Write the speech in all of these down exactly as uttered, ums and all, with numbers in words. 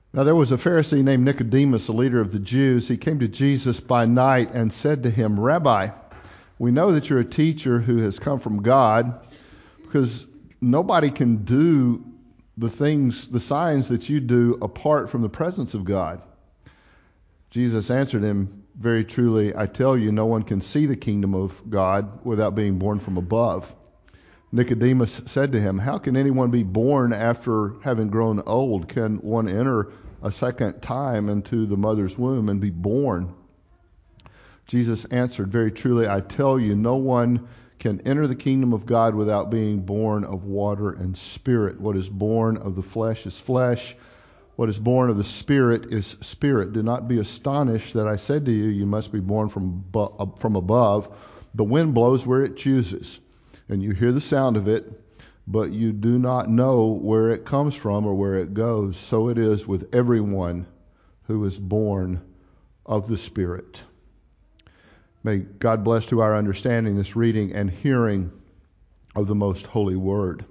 Now there was a Pharisee named Nicodemus, a leader of the Jews. He came to Jesus by night and said to him, "Rabbi, we know that you're a teacher who has come from God, because nobody can do the things, the signs that you do apart from the presence of God." Jesus answered him, "Very truly, I tell you, no one can see the kingdom of God without being born from above." Nicodemus said to him, "How can anyone be born after having grown old? Can one enter a second time into the mother's womb and be born?" Jesus answered, "Very truly, I tell you, no one can enter the kingdom of God without being born of water and spirit. What is born of the flesh is flesh. What is born of the Spirit is spirit. Do not be astonished that I said to you, you must be born from, from above. The wind blows where it chooses, and you hear the sound of it, but you do not know where it comes from or where it goes. So it is with everyone who is born of the Spirit." May God bless to our understanding this reading and hearing of the most holy word.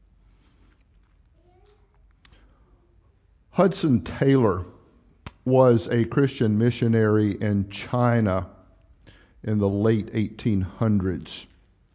Hudson Taylor was a Christian missionary in China in the late eighteen hundreds.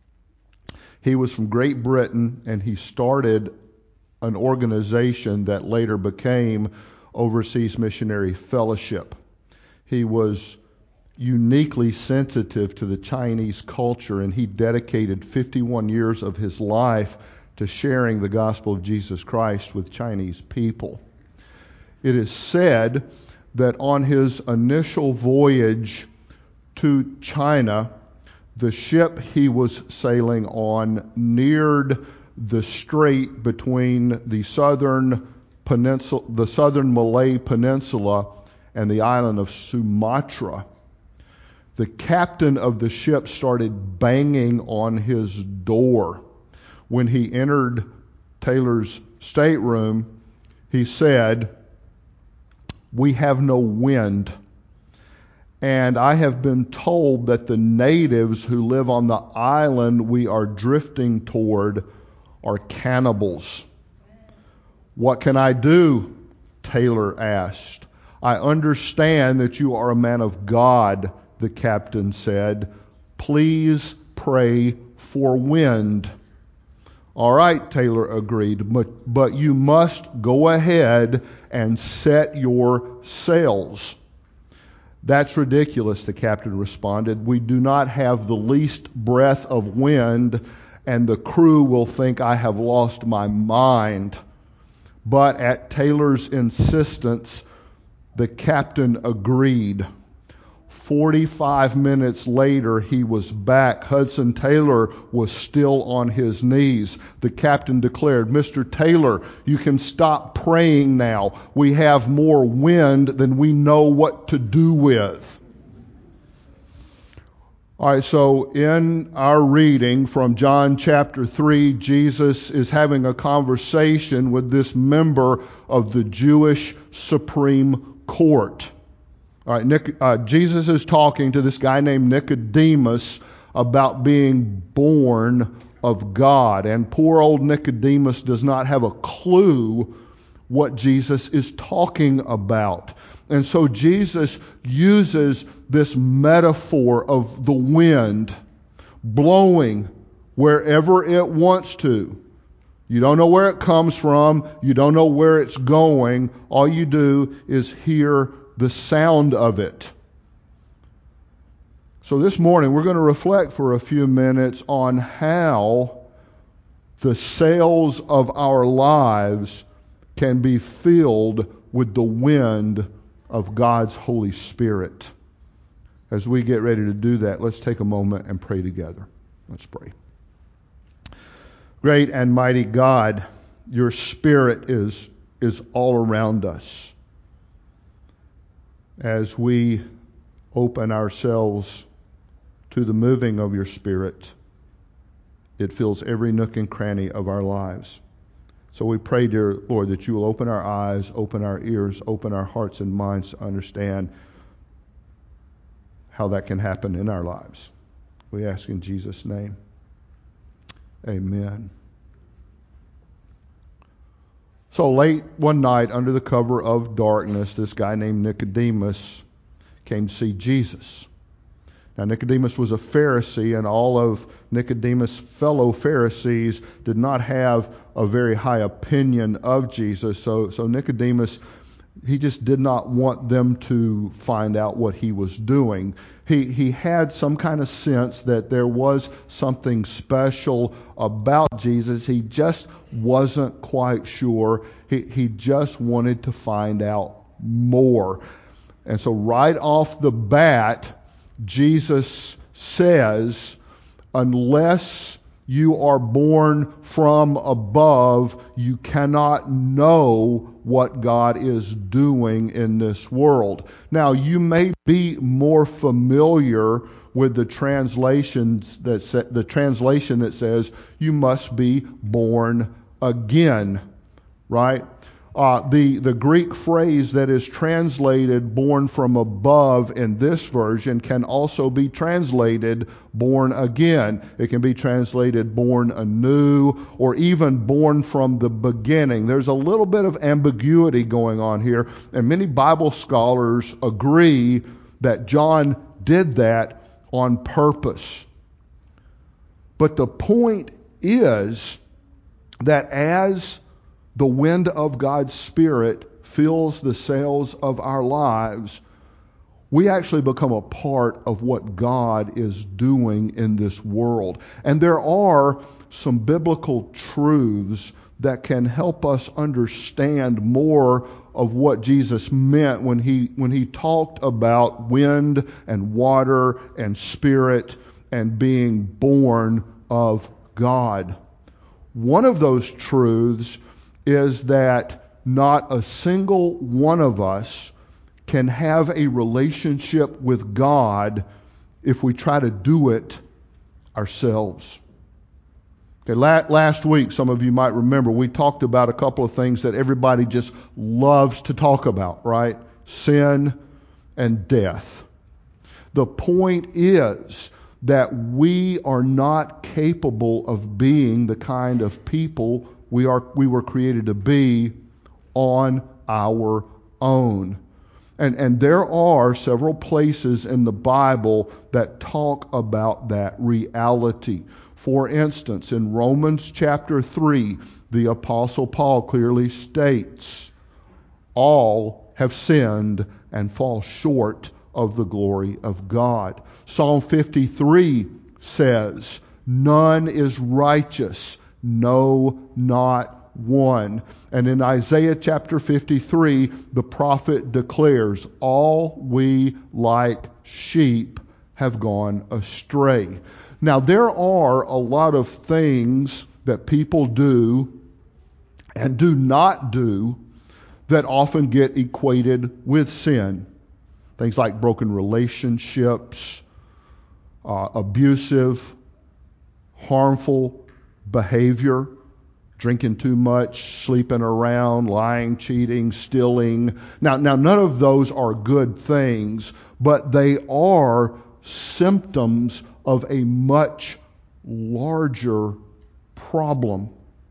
He was from Great Britain, and he started an organization that later became Overseas Missionary Fellowship. He was uniquely sensitive to the Chinese culture, and he dedicated fifty-one years of his life to sharing the gospel of Jesus Christ with Chinese people. It is said that on his initial voyage to China, the ship he was sailing on neared the strait between the southern peninsula, the southern Malay Peninsula and the island of Sumatra. The captain of the ship started banging on his door. When he entered Taylor's stateroom, he said, "We have no wind, and I have been told that the natives who live on the island we are drifting toward are cannibals." "What can I do?" Taylor asked. "I understand that you are a man of God," the captain said. "Please pray for wind." "All right," Taylor agreed, but, but you must go ahead and set your sails." "That's ridiculous," the captain responded. "We do not have the least breath of wind, and the crew will think I have lost my mind." But at Taylor's insistence, the captain agreed. Forty-five minutes later, he was back. Hudson Taylor was still on his knees. The captain declared, "Mister Taylor, you can stop praying now. We have more wind than we know what to do with." All right, so in our reading from John chapter three, Jesus is having a conversation with this member of the Jewish Supreme Court. All right, Nick, uh, Jesus is talking to this guy named Nicodemus about being born of God. And poor old Nicodemus does not have a clue what Jesus is talking about. And so Jesus uses this metaphor of the wind blowing wherever it wants to. You don't know where it comes from. You don't know where it's going. All you do is hear the sound of it. So this morning we're going to reflect for a few minutes on how the sails of our lives can be filled with the wind of God's Holy Spirit. As we get ready to do that, let's take a moment and pray together. Let's pray. Great and mighty God, your Spirit is, is all around us. As we open ourselves to the moving of your Spirit, it fills every nook and cranny of our lives. So we pray, dear Lord, that you will open our eyes, open our ears, open our hearts and minds to understand how that can happen in our lives. We ask in Jesus' name. Amen. So late one night, under the cover of darkness, this guy named Nicodemus came to see Jesus. Now, Nicodemus was a Pharisee, and all of Nicodemus' fellow Pharisees did not have a very high opinion of Jesus. So, so Nicodemus, he just did not want them to find out what he was doing. He, he had some kind of sense that there was something special about Jesus. He just wasn't quite sure. He, he just wanted to find out more. And so right off the bat, Jesus says, unless you are born from above, you cannot know what God is doing in this world. Now, you may be more familiar with the translations that sa- the translation that says you must be born again, right? Uh, the, the Greek phrase that is translated born from above in this version can also be translated born again. It can be translated born anew or even born from the beginning. There's a little bit of ambiguity going on here, and many Bible scholars agree that John did that on purpose. But the point is that as the wind of God's Spirit fills the sails of our lives, we actually become a part of what God is doing in this world. And there are some biblical truths that can help us understand more of what Jesus meant when he when he talked about wind and water and spirit and being born of God. One of those truths is that not a single one of us can have a relationship with God if we try to do it ourselves. Okay, last week, some of you might remember, we talked about a couple of things that everybody just loves to talk about, right? Sin and death. The point is that we are not capable of being the kind of people we are we were created to be on our own. And and there are several places in the Bible that talk about that reality. For instance, in Romans chapter three, the Apostle Paul clearly states, all have sinned and fall short of the glory of God. Psalm fifty-three says, none is righteous, no, not one. And in Isaiah chapter fifty-three, the prophet declares, all we like sheep have gone astray. Now, there are a lot of things that people do and do not do that often get equated with sin. Things like broken relationships, uh, abusive, harmful behavior, drinking too much, sleeping around, lying, cheating, stealing. Now, now none of those are good things, but they are symptoms of a much larger problem.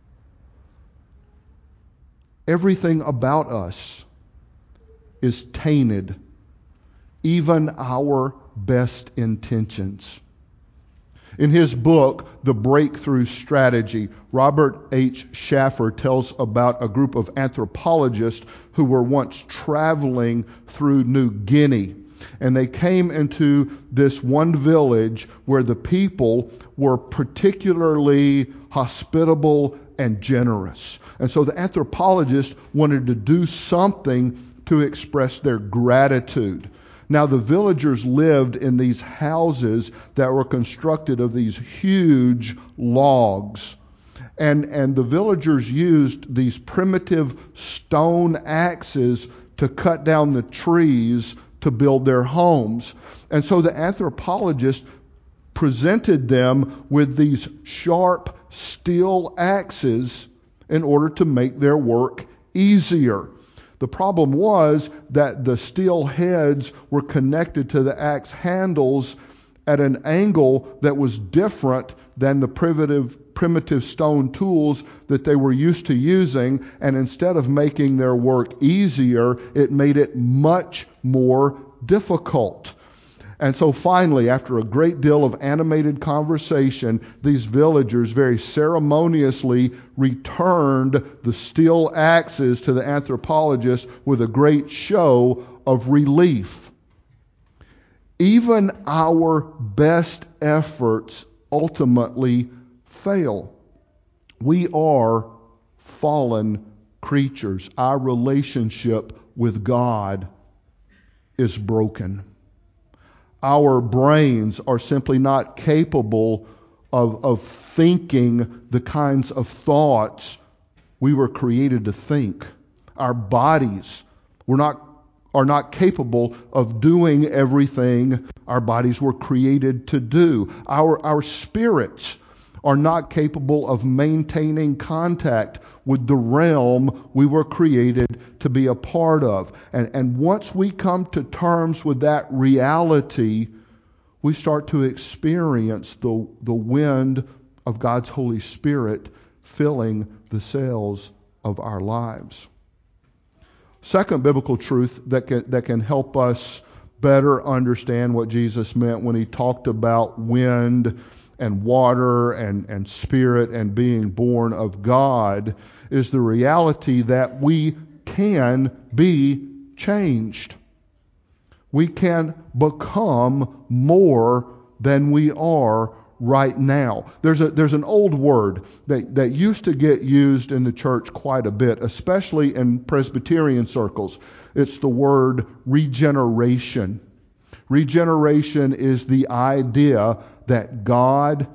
Everything about us is tainted, even our best intentions. In his book, The Breakthrough Strategy, Robert H. Schaffer tells about a group of anthropologists who were once traveling through New Guinea. And they came into this one village where the people were particularly hospitable and generous. And so the anthropologists wanted to do something to express their gratitude. Now, the villagers lived in these houses that were constructed of these huge logs. And, and the villagers used these primitive stone axes to cut down the trees to build their homes. And so the anthropologist presented them with these sharp steel axes in order to make their work easier. The problem was that the steel heads were connected to the axe handles at an angle that was different than the primitive primitive stone tools that they were used to using, and instead of making their work easier, it made it much more difficult. And so finally, after a great deal of animated conversation, these villagers very ceremoniously returned the steel axes to the anthropologist with a great show of relief. Even our best efforts ultimately fail. We are fallen creatures. Our relationship with God is broken. Our brains are simply not capable of, of thinking the kinds of thoughts we were created to think. Our bodies were not, are not capable of doing everything our bodies were created to do. Our, our spirits are not capable of maintaining contact with the realm we were created to be a part of. And, and once we come to terms with that reality, we start to experience the, the wind of God's Holy Spirit filling the sails of our lives. Second biblical truth that can, that can help us better understand what Jesus meant when he talked about wind and water and, and spirit and being born of God is the reality that we can be changed. We can become more than we are right now. There's a there's an old word that, that used to get used in the church quite a bit, especially in Presbyterian circles. It's the word regeneration. Regeneration is the idea that God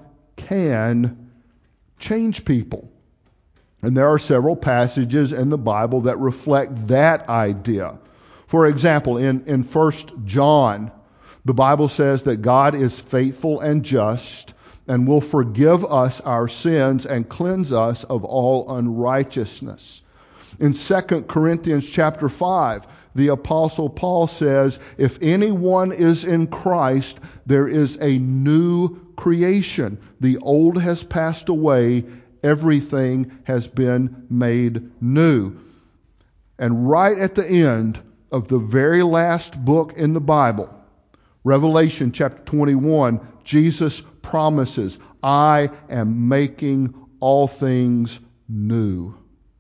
can change people. And there are several passages in the Bible that reflect that idea. For example, in, in First John, the Bible says that God is faithful and just and will forgive us our sins and cleanse us of all unrighteousness. In Second Corinthians chapter five, the Apostle Paul says, if anyone is in Christ, there is a new creation. The old has passed away. Everything has been made new. And right at the end of the very last book in the Bible, Revelation chapter twenty-one, Jesus promises, I am making all things new.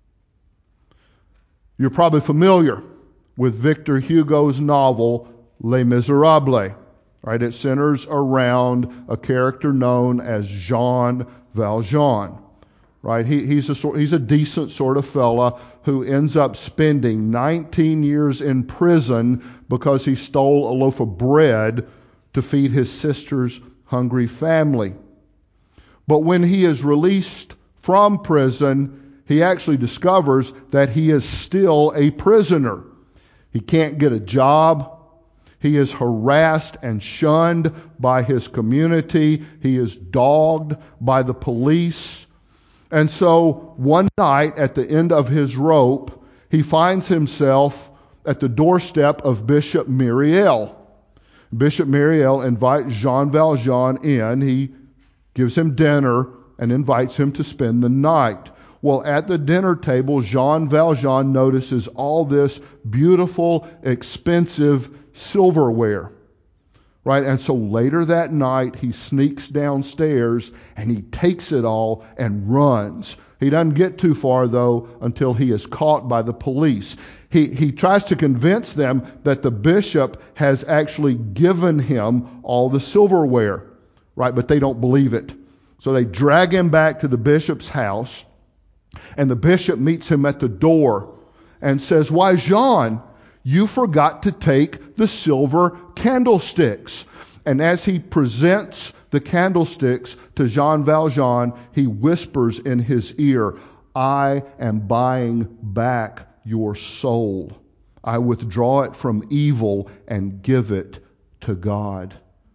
You're probably familiar with Victor Hugo's novel, Les Miserables. Right? It centers around a character known as Jean Valjean. Right? He, he's a he's a decent sort of fella who ends up spending nineteen years in prison because he stole a loaf of bread to feed his sister's hungry family. But when he is released from prison, he actually discovers that he is still a prisoner. He can't get a job. He is harassed and shunned by his community. He is dogged by the police. And so one night at the end of his rope, he finds himself at the doorstep of Bishop Myriel. Bishop Myriel invites Jean Valjean in. He gives him dinner and invites him to spend the night. Well, at the dinner table, Jean Valjean notices all this beautiful, expensive silverware. Right? And so later that night, he sneaks downstairs and he takes it all and runs. He doesn't get too far, though, until he is caught by the police. He, he tries to convince them that the bishop has actually given him all the silverware. Right? But they don't believe it. So they drag him back to the bishop's house, and the bishop meets him at the door and says, why, Jean, you forgot to take the silver candlesticks. And as he presents the candlesticks to Jean Valjean, he whispers in his ear, I am buying back your soul. I withdraw it from evil and give it to God.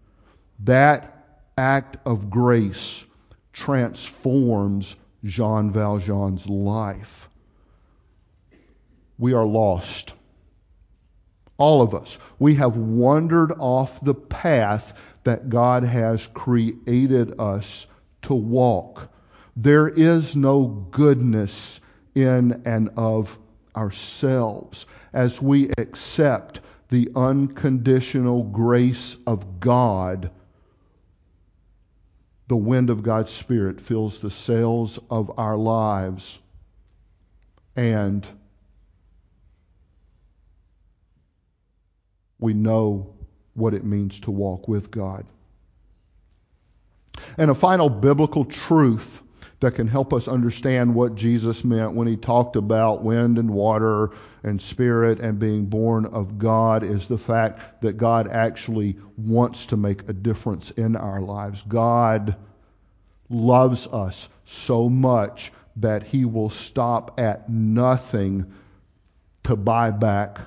That act of grace transforms Jean Valjean's life. We are lost. All of us. We have wandered off the path that God has created us to walk. There is no goodness in and of ourselves. As we accept the unconditional grace of God, the wind of God's Spirit fills the sails of our lives, and we know what it means to walk with God. And a final biblical truth that can help us understand what Jesus meant when he talked about wind and water and spirit and being born of God is the fact that God actually wants to make a difference in our lives. God loves us so much that he will stop at nothing to buy back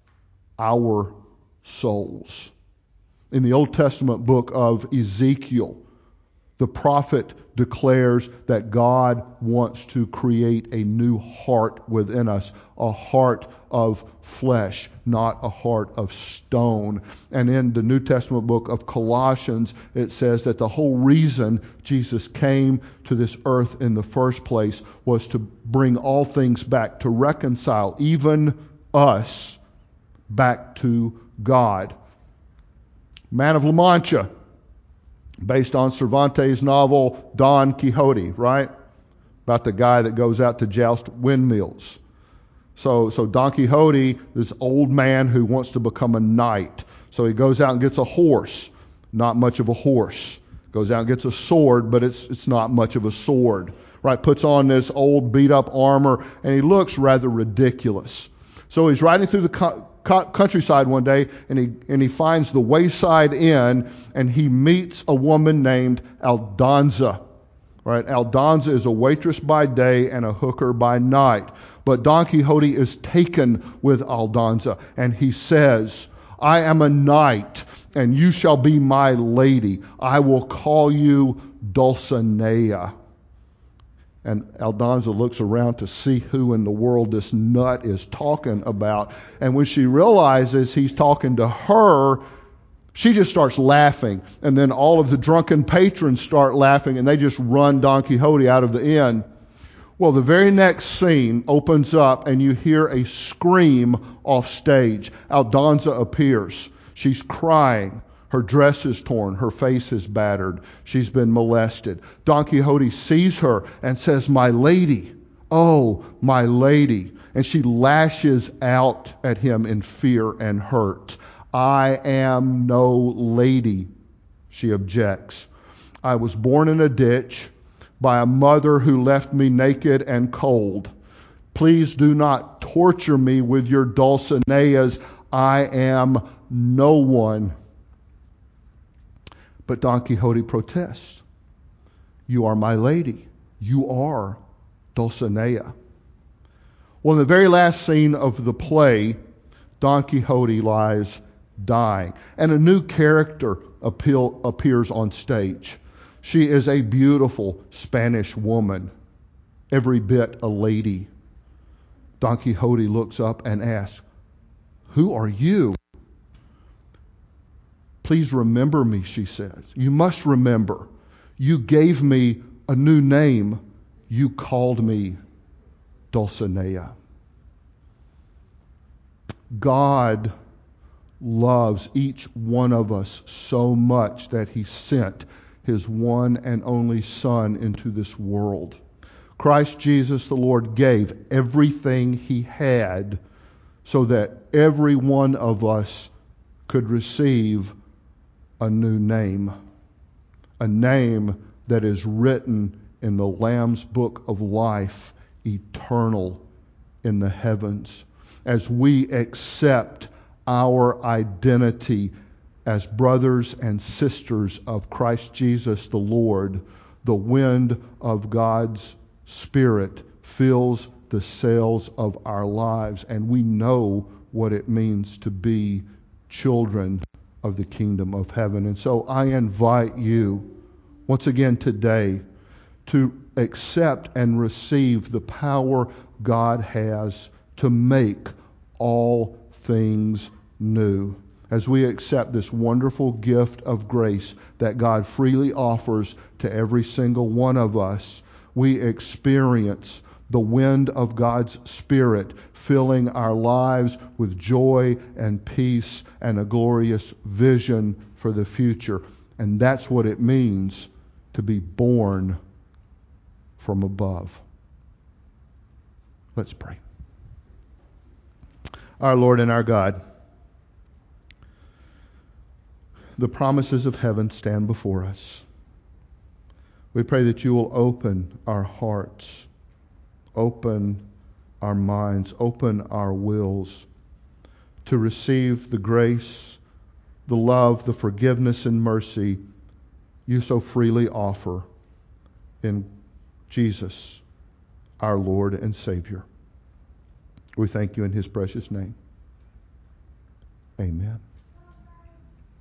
our souls. In the Old Testament book of Ezekiel, the prophet declares that God wants to create a new heart within us, a heart of flesh, not a heart of stone. And in the New Testament book of Colossians, it says that the whole reason Jesus came to this earth in the first place was to bring all things back, to reconcile even us back to God. Man of La Mancha, based on Cervantes' novel Don Quixote, right? About the guy that goes out to joust windmills. So, so Don Quixote, this old man who wants to become a knight. So he goes out and gets a horse. Not much of a horse. Goes out and gets a sword, but it's it's not much of a sword. Right? Puts on this old beat up armor, and he looks rather ridiculous. So he's riding through the co- co- countryside one day, and he and he finds the wayside inn, and he meets a woman named Aldonza. Right? Aldonza is a waitress by day and a hooker by night. But Don Quixote is taken with Aldonza, and he says, I am a knight, and you shall be my lady. I will call you Dulcinea. And Aldonza looks around to see who in the world this nut is talking about. And when she realizes he's talking to her, she just starts laughing. And then all of the drunken patrons start laughing, and they just run Don Quixote out of the inn. Well, the very next scene opens up, and you hear a scream off stage. Aldonza appears. She's crying. Her dress is torn. Her face is battered. She's been molested. Don Quixote sees her and says, my lady, oh, my lady. And she lashes out at him in fear and hurt. I am no lady, she objects. I was born in a ditch by a mother who left me naked and cold. Please do not torture me with your Dulcineas. I am no one. But Don Quixote protests. You are my lady. You are Dulcinea. Well, in the very last scene of the play, Don Quixote lies dying, and a new character appeal, appears on stage. She is a beautiful Spanish woman, every bit a lady. Don Quixote looks up and asks, who are you? Please remember me, she says. You must remember. You gave me a new name. You called me Dulcinea. God loves each one of us so much that he sent his one and only Son into this world. Christ Jesus the Lord gave everything he had so that every one of us could receive a new name. A name that is written in the Lamb's book of life, eternal in the heavens. As we accept our identity as brothers and sisters of Christ Jesus the Lord, the wind of God's Spirit fills the sails of our lives, and we know what it means to be children of the kingdom of heaven. And so I invite you once again today to accept and receive the power God has to make all things new. As we accept this wonderful gift of grace that God freely offers to every single one of us, we experience the wind of God's Spirit filling our lives with joy and peace and a glorious vision for the future. And that's what it means to be born from above. Let's pray. Our Lord and our God, the promises of heaven stand before us. We pray that you will open our hearts, open our minds, open our wills to receive the grace, the love, the forgiveness and mercy you so freely offer in Jesus, our Lord and Savior. We thank you in his precious name. Amen.